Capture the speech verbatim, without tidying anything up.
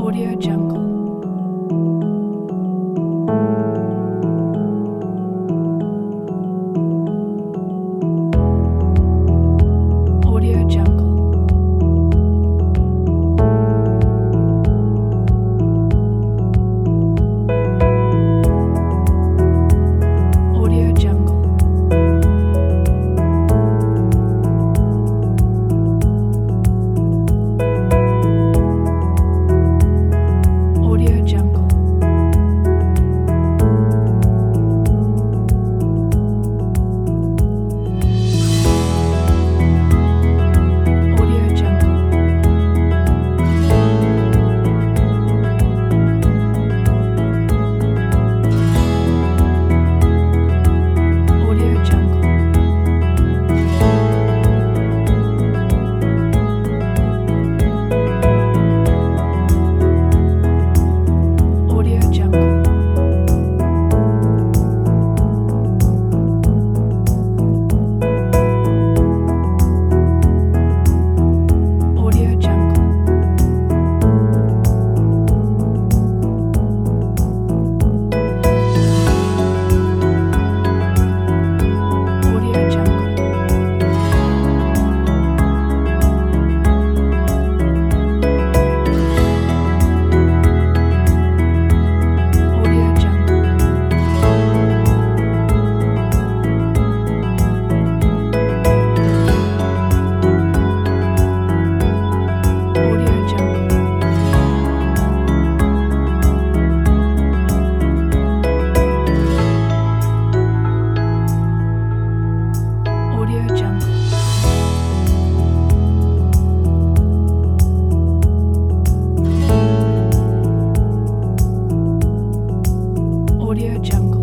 Audio Jungle. Audio Jungle. Audio Jungle. Audio Jungle. Audio Jungle. Audio Jungle. Audio Jungle. Audio Jungle. Audio Jungle. Audio Jungle. Audio Jungle. Audio Jungle. Audio Jungle.